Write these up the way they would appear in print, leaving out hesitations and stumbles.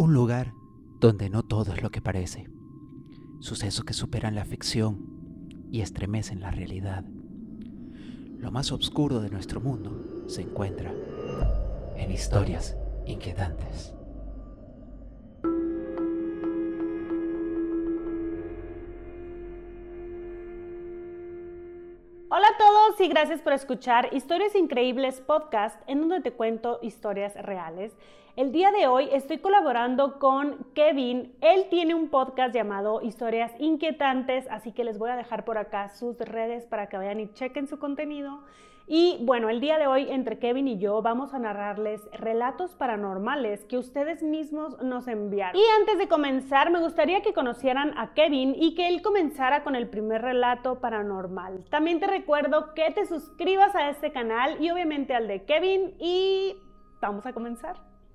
un lugar donde no todo es lo que parece. Sucesos que superan la ficción y estremecen la realidad. Lo más oscuro de nuestro mundo se encuentra en historias inquietantes. Hola a todos y gracias por escuchar Historias Increíbles Podcast, en donde te cuento historias reales. El día de hoy estoy colaborando con Kevin. Él tiene un podcast llamado Historias Inquietantes, así que les voy a dejar por acá sus redes para que vayan y chequen su contenido. Y bueno, el día de hoy entre Kevin y yo vamos a narrarles relatos paranormales que ustedes mismos nos enviaron. Y antes de comenzar, me gustaría que conocieran a Kevin y que él comenzara con el primer relato paranormal. También te recuerdo que te suscribas a este canal y obviamente al de Kevin, y vamos a comenzar.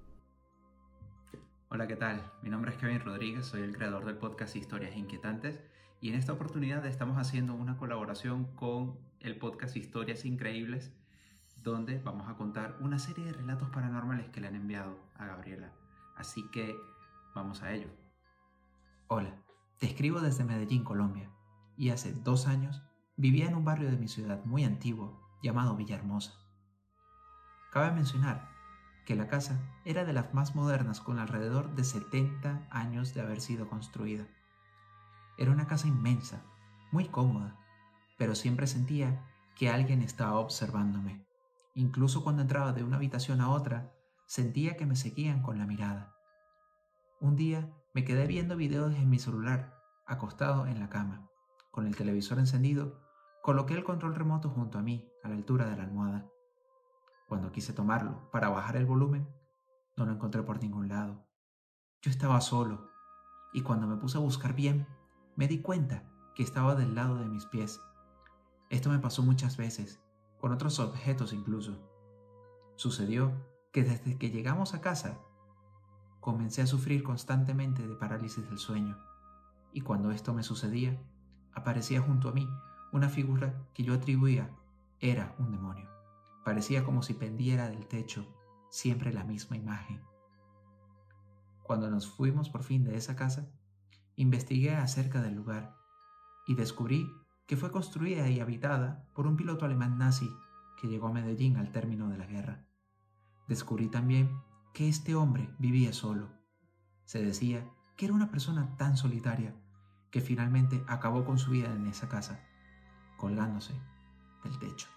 Hola, ¿qué tal? Mi nombre es Kevin Rodríguez, soy el creador del podcast Historias Inquietantes y en esta oportunidad estamos haciendo una colaboración con el podcast Historias Increíbles, donde vamos a contar una serie de relatos paranormales que le han enviado a Gabriela. Así que vamos a ello. Hola, te escribo desde Medellín, Colombia, y hace 2 años vivía en un barrio de mi ciudad muy antiguo llamado Villahermosa. Cabe mencionar que la casa era de las más modernas, con alrededor de 70 años de haber sido construida. Era una casa inmensa, muy cómoda, pero siempre sentía que alguien estaba observándome. Incluso cuando entraba de una habitación a otra, sentía que me seguían con la mirada. Un día me quedé viendo videos en mi celular, acostado en la cama. Con el televisor encendido, coloqué el control remoto junto a mí, a la altura de la almohada. Cuando quise tomarlo para bajar el volumen, no lo encontré por ningún lado. Yo estaba solo, y cuando me puse a buscar bien, me di cuenta que estaba del lado de mis pies. Esto me pasó muchas veces, con otros objetos incluso. Sucedió que desde que llegamos a casa, comencé a sufrir constantemente de parálisis del sueño, y cuando esto me sucedía, aparecía junto a mí una figura que yo atribuía era un demonio. Parecía como si pendiera del techo, siempre la misma imagen. Cuando nos fuimos por fin de esa casa, investigué acerca del lugar y descubrí que fue construida y habitada por un piloto alemán nazi que llegó a Medellín al término de la guerra. Descubrí también que este hombre vivía solo. Se decía que era una persona tan solitaria que finalmente acabó con su vida en esa casa, colgándose del techo.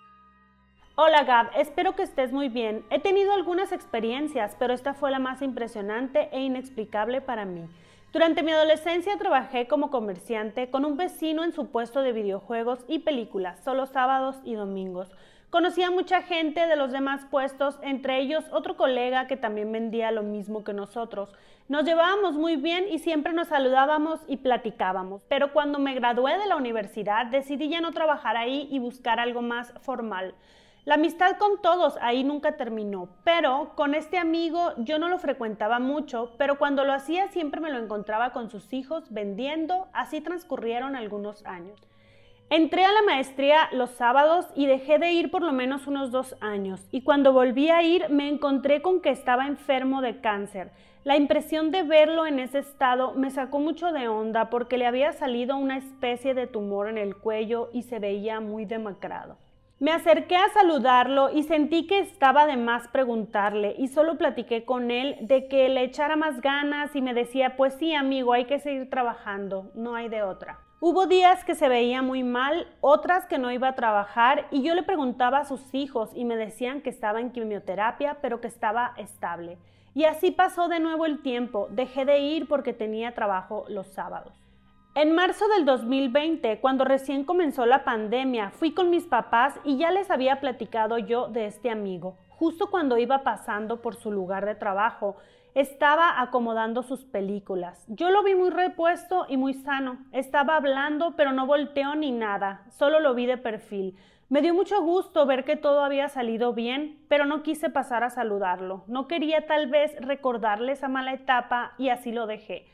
Hola Gab, espero que estés muy bien. He tenido algunas experiencias, pero esta fue la más impresionante e inexplicable para mí. Durante mi adolescencia trabajé como comerciante con un vecino en su puesto de videojuegos y películas, solo sábados y domingos. Conocí a mucha gente de los demás puestos, entre ellos otro colega que también vendía lo mismo que nosotros. Nos llevábamos muy bien y siempre nos saludábamos y platicábamos, pero cuando me gradué de la universidad decidí ya no trabajar ahí y buscar algo más formal. La amistad con todos ahí nunca terminó, pero con este amigo yo no lo frecuentaba mucho, pero cuando lo hacía siempre me lo encontraba con sus hijos vendiendo. Así transcurrieron algunos años. Entré a la maestría los sábados y dejé de ir por lo menos unos 2 años, y cuando volví a ir me encontré con que estaba enfermo de cáncer. La impresión de verlo en ese estado me sacó mucho de onda porque le había salido una especie de tumor en el cuello y se veía muy demacrado. Me acerqué a saludarlo y sentí que estaba de más preguntarle, y solo platiqué con él de que le echara más ganas y me decía, pues sí amigo, hay que seguir trabajando, no hay de otra. Hubo días que se veía muy mal, otras que no iba a trabajar, y yo le preguntaba a sus hijos y me decían que estaba en quimioterapia, pero que estaba estable. Y así pasó de nuevo el tiempo, dejé de ir porque tenía trabajo los sábados. En marzo del 2020, cuando recién comenzó la pandemia, fui con mis papás y ya les había platicado yo de este amigo. Justo cuando iba pasando por su lugar de trabajo, estaba acomodando sus películas. Yo lo vi muy repuesto y muy sano. Estaba hablando, pero no volteó ni nada, solo lo vi de perfil. Me dio mucho gusto ver que todo había salido bien, pero no quise pasar a saludarlo. No quería tal vez recordarle esa mala etapa y así lo dejé.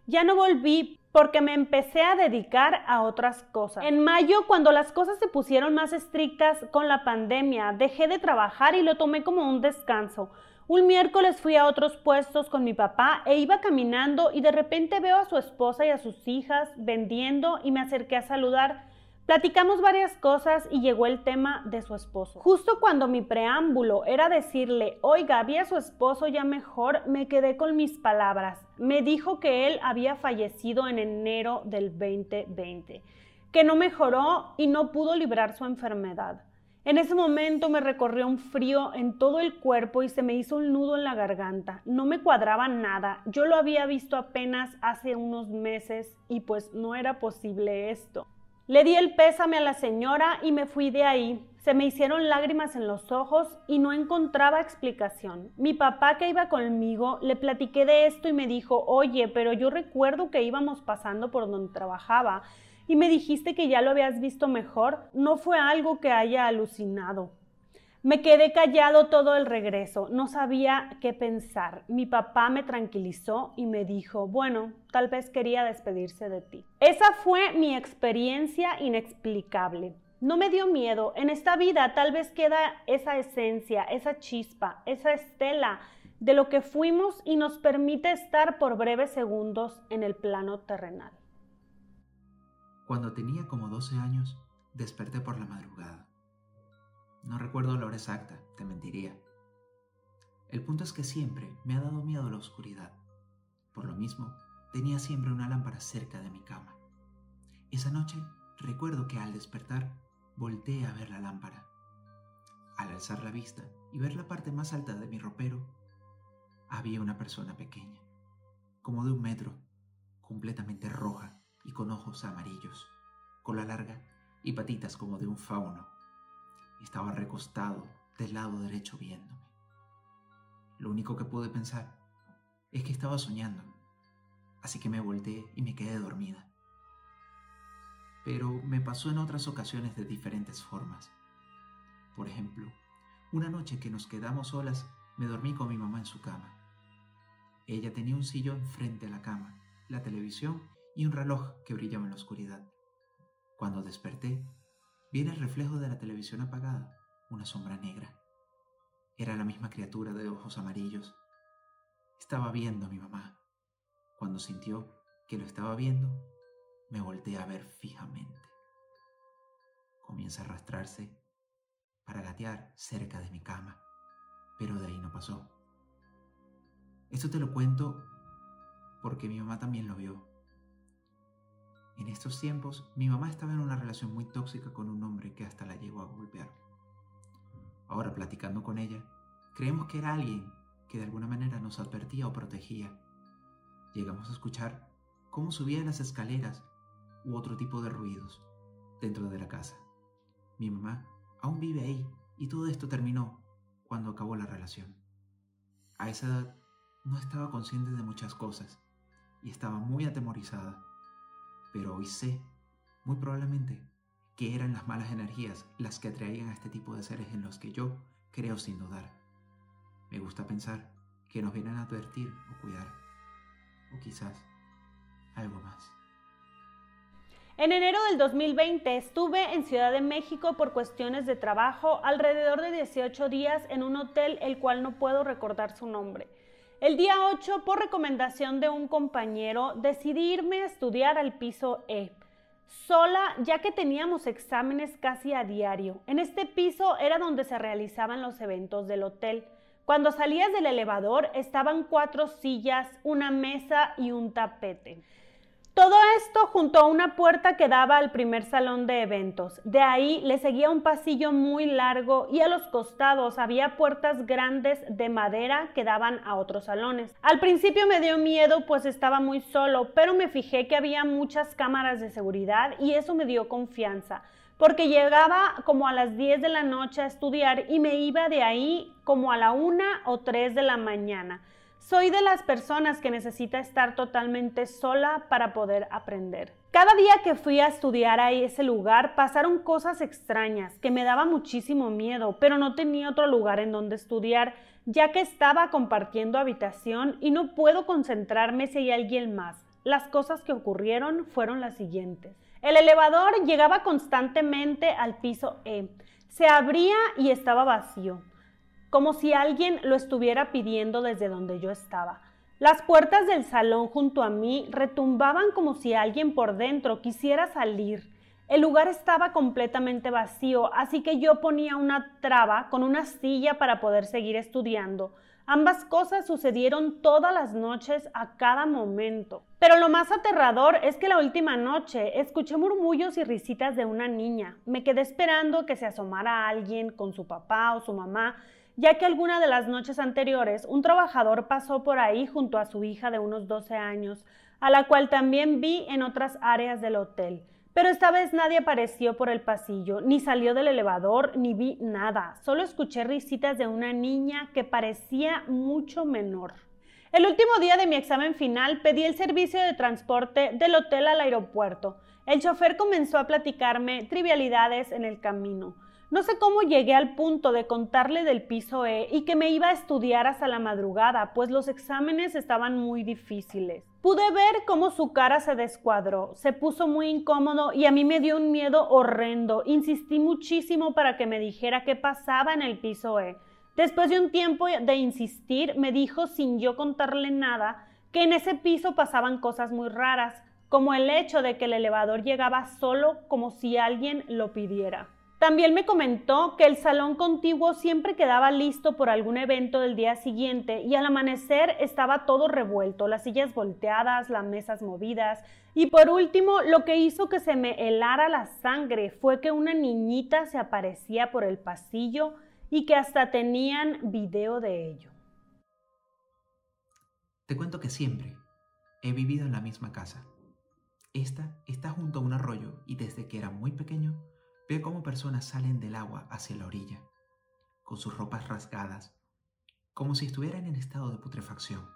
Ya no volví porque me empecé a dedicar a otras cosas. En mayo, cuando las cosas se pusieron más estrictas con la pandemia, dejé de trabajar y lo tomé como un descanso. Un miércoles fui a otros puestos con mi papá e iba caminando y de repente veo a su esposa y a sus hijas vendiendo y me acerqué a saludar. Platicamos varias cosas y llegó el tema de su esposo. Justo cuando mi preámbulo era decirle, oiga, vi a su esposo ya mejor, me quedé con mis palabras. Me dijo que él había fallecido en enero del 2020, que no mejoró y no pudo librar su enfermedad. En ese momento me recorrió un frío en todo el cuerpo y se me hizo un nudo en la garganta. No me cuadraba nada. Yo lo había visto apenas hace unos meses y pues no era posible esto. Le di el pésame a la señora y me fui de ahí. Se me hicieron lágrimas en los ojos y no encontraba explicación. Mi papá, que iba conmigo, le platiqué de esto y me dijo, oye, pero yo recuerdo que íbamos pasando por donde trabajaba y me dijiste que ya lo habías visto mejor. No fue algo que haya alucinado. Me quedé callado todo el regreso, no sabía qué pensar. Mi papá me tranquilizó y me dijo, bueno, tal vez quería despedirse de ti. Esa fue mi experiencia inexplicable. No me dio miedo. En esta vida tal vez queda esa esencia, esa chispa, esa estela de lo que fuimos y nos permite estar por breves segundos en el plano terrenal. Cuando tenía como 12 años, desperté por la madrugada. No recuerdo la hora exacta, te mentiría. El punto es que siempre me ha dado miedo la oscuridad. Por lo mismo, tenía siempre una lámpara cerca de mi cama. Esa noche, recuerdo que al despertar, volteé a ver la lámpara. Al alzar la vista y ver la parte más alta de mi ropero, había una persona pequeña, como de 1 metro, completamente roja y con ojos amarillos, cola larga y patitas como de un fauno. Estaba recostado del lado derecho viéndome. Lo único que pude pensar es que estaba soñando, así que me volteé y me quedé dormida. Pero me pasó en otras ocasiones de diferentes formas. Por ejemplo, una noche que nos quedamos solas, me dormí con mi mamá en su cama. Ella tenía un sillón frente a la cama, la televisión y un reloj que brillaba en la oscuridad. Cuando desperté, vi en el reflejo de la televisión apagada una sombra negra. Era la misma criatura de ojos amarillos. Estaba viendo a mi mamá. Cuando sintió que lo estaba viendo, me volteé a ver fijamente. Comienza a arrastrarse para gatear cerca de mi cama, pero de ahí no pasó. Esto te lo cuento porque mi mamá también lo vio. En estos tiempos, mi mamá estaba en una relación muy tóxica con un hombre que hasta la llegó a golpear. Ahora, platicando con ella, creemos que era alguien que de alguna manera nos advertía o protegía. Llegamos a escuchar cómo subía las escaleras u otro tipo de ruidos dentro de la casa. Mi mamá aún vive ahí y todo esto terminó cuando acabó la relación. A esa edad no estaba consciente de muchas cosas y estaba muy atemorizada. Pero hoy sé, muy probablemente, que eran las malas energías las que atraían a este tipo de seres en los que yo creo sin dudar. Me gusta pensar que nos vienen a advertir o cuidar, o quizás algo más. En enero del 2020 estuve en Ciudad de México por cuestiones de trabajo alrededor de 18 días en un hotel el cual no puedo recordar su nombre. El día 8, por recomendación de un compañero, decidí irme a estudiar al piso E, sola ya que teníamos exámenes casi a diario. En este piso era donde se realizaban los eventos del hotel. Cuando salías del elevador estaban 4 sillas, una mesa y un tapete. Todo esto junto a una puerta que daba al primer salón de eventos. De ahí le seguía un pasillo muy largo y a los costados había puertas grandes de madera que daban a otros salones. Al principio me dio miedo pues estaba muy solo, pero me fijé que había muchas cámaras de seguridad y eso me dio confianza, porque llegaba como a las 10 de la noche a estudiar y me iba de ahí como a la 1 o 3 de la mañana. Soy de las personas que necesita estar totalmente sola para poder aprender. Cada día que fui a estudiar a ese lugar pasaron cosas extrañas que me daba muchísimo miedo, pero no tenía otro lugar en donde estudiar, ya que estaba compartiendo habitación y no puedo concentrarme si hay alguien más. las cosas que ocurrieron fueron las siguientes. El elevador llegaba constantemente al piso E. Se abría y estaba vacío, como si alguien lo estuviera pidiendo desde donde yo estaba. Las puertas del salón junto a mí retumbaban como si alguien por dentro quisiera salir. El lugar estaba completamente vacío, así que yo ponía una traba con una silla para poder seguir estudiando. Ambas cosas sucedieron todas las noches a cada momento. Pero lo más aterrador es que la última noche escuché murmullos y risitas de una niña. Me quedé esperando que se asomara alguien con su papá o su mamá, ya que alguna de las noches anteriores un trabajador pasó por ahí junto a su hija de unos 12 años, a la cual también vi en otras áreas del hotel. Pero esta vez nadie apareció por el pasillo, ni salió del elevador, ni vi nada. Solo escuché risitas de una niña que parecía mucho menor. El último día de mi examen final pedí el servicio de transporte del hotel al aeropuerto. El chofer comenzó a platicarme trivialidades en el camino. No sé cómo llegué al punto de contarle del piso E y que me iba a estudiar hasta la madrugada, pues los exámenes estaban muy difíciles. Pude ver cómo su cara se descuadró, se puso muy incómodo y a mí me dio un miedo horrendo. Insistí muchísimo para que me dijera qué pasaba en el piso E. Después de un tiempo de insistir, me dijo sin yo contarle nada que en ese piso pasaban cosas muy raras, como el hecho de que el elevador llegaba solo como si alguien lo pidiera. También me comentó que el salón contiguo siempre quedaba listo por algún evento del día siguiente y al amanecer estaba todo revuelto, las sillas volteadas, las mesas movidas y por último lo que hizo que se me helara la sangre fue que una niñita se aparecía por el pasillo y que hasta tenían video de ello. Te cuento que siempre he vivido en la misma casa. Esta está junto a un arroyo y desde que era muy pequeño veo cómo personas salen del agua hacia la orilla, con sus ropas rasgadas, como si estuvieran en estado de putrefacción.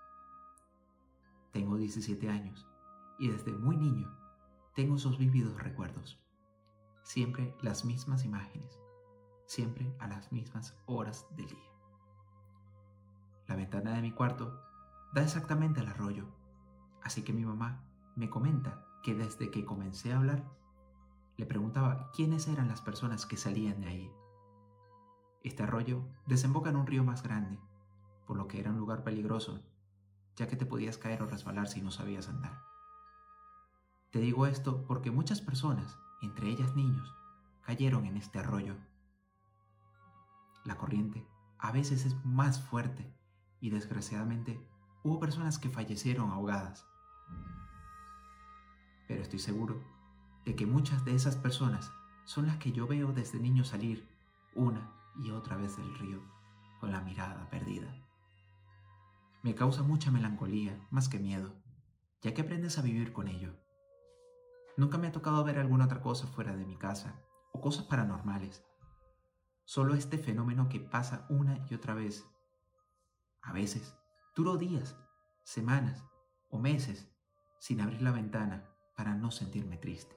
Tengo 17 años y desde muy niño tengo esos vívidos recuerdos. Siempre las mismas imágenes, siempre a las mismas horas del día. La ventana de mi cuarto da exactamente al arroyo, así que mi mamá me comenta que desde que comencé a hablar, le preguntaba quiénes eran las personas que salían de ahí. Este arroyo desemboca en un río más grande, por lo que era un lugar peligroso, ya que te podías caer o resbalar si no sabías andar. Te digo esto porque muchas personas, entre ellas niños, cayeron en este arroyo. La corriente a veces es más fuerte y desgraciadamente hubo personas que fallecieron ahogadas. Pero estoy seguro de que muchas de esas personas son las que yo veo desde niño salir una y otra vez del río con la mirada perdida. Me causa mucha melancolía más que miedo, ya que aprendes a vivir con ello. Nunca me ha tocado ver alguna otra cosa fuera de mi casa o cosas paranormales. Solo este fenómeno que pasa una y otra vez. A veces duró días, semanas o meses sin abrir la ventana para no sentirme triste.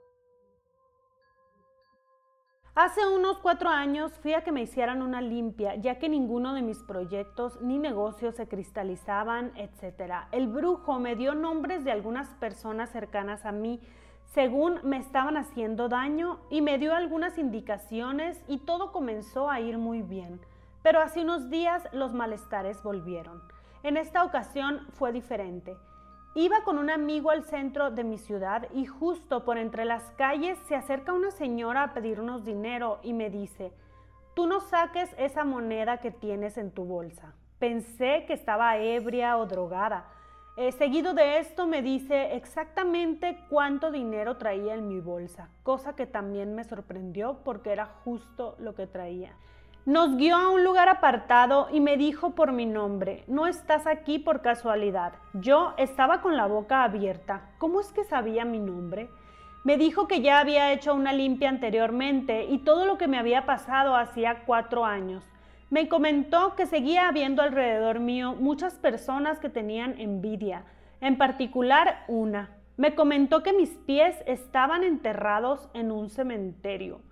Hace unos 4 años fui a que me hicieran una limpia, ya que ninguno de mis proyectos ni negocios se cristalizaban, etc. El brujo me dio nombres de algunas personas cercanas a mí, según me estaban haciendo daño, y me dio algunas indicaciones y todo comenzó a ir muy bien. Pero hace unos días los malestares volvieron. En esta ocasión fue diferente. Iba con un amigo al centro de mi ciudad y justo por entre las calles se acerca una señora a pedirnos dinero y me dice: «Tú no saques esa moneda que tienes en tu bolsa». Pensé que estaba ebria o drogada. Seguido de esto me dice exactamente cuánto dinero traía en mi bolsa, cosa que también me sorprendió porque era justo lo que traía. Nos guió a un lugar apartado y me dijo por mi nombre: «No estás aquí por casualidad». Yo estaba con la boca abierta. ¿Cómo es que sabía mi nombre? Me dijo que ya había hecho una limpia anteriormente y todo lo que me había pasado hacía 4 años. Me comentó que seguía habiendo alrededor mío muchas personas que tenían envidia, en particular una. Me comentó que mis pies estaban enterrados en un cementerio.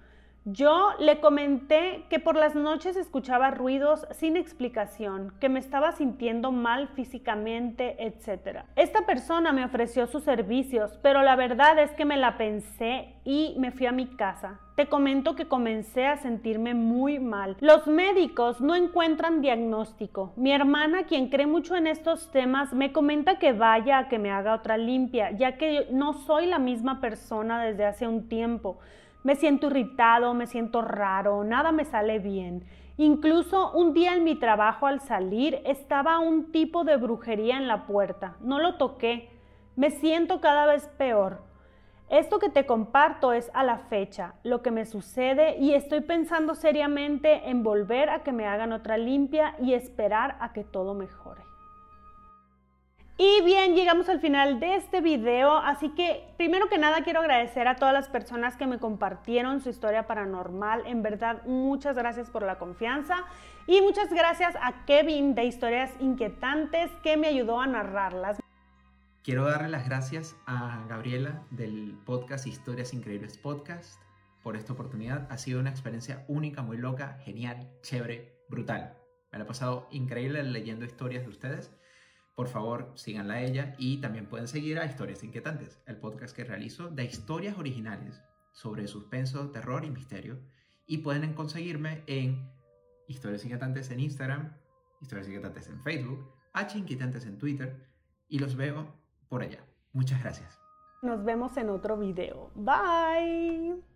Yo le comenté que por las noches escuchaba ruidos sin explicación, que me estaba sintiendo mal físicamente, etc. Esta persona me ofreció sus servicios, pero la verdad es que me la pensé y me fui a mi casa. Te comento que comencé a sentirme muy mal. Los médicos no encuentran diagnóstico. Mi hermana, quien cree mucho en estos temas, me comenta que vaya a que me haga otra limpia, ya que no soy la misma persona desde hace un tiempo. Me siento irritado, me siento raro, nada me sale bien. Incluso un día en mi trabajo al salir estaba un tipo de brujería en la puerta. No lo toqué. Me siento cada vez peor. Esto que te comparto es a la fecha, lo que me sucede, y estoy pensando seriamente en volver a que me hagan otra limpia y esperar a que todo mejore. Y bien, llegamos al final de este video, así que primero que nada quiero agradecer a todas las personas que me compartieron su historia paranormal. En verdad, muchas gracias por la confianza y muchas gracias a Kevin de Historias Inquietantes que me ayudó a narrarlas. Quiero darle las gracias a Gabriela del podcast Historias Increíbles Podcast por esta oportunidad. Ha sido una experiencia única, muy loca, genial, chévere, brutal. Me la he pasado increíble leyendo historias de ustedes. Por favor, síganla a ella y también pueden seguir a Historias Inquietantes, el podcast que realizo de historias originales sobre suspenso, terror y misterio. Y pueden conseguirme en Historias Inquietantes en Instagram, Historias Inquietantes en Facebook, H Inquietantes en Twitter, y los veo por allá. Muchas gracias. Nos vemos en otro video. Bye.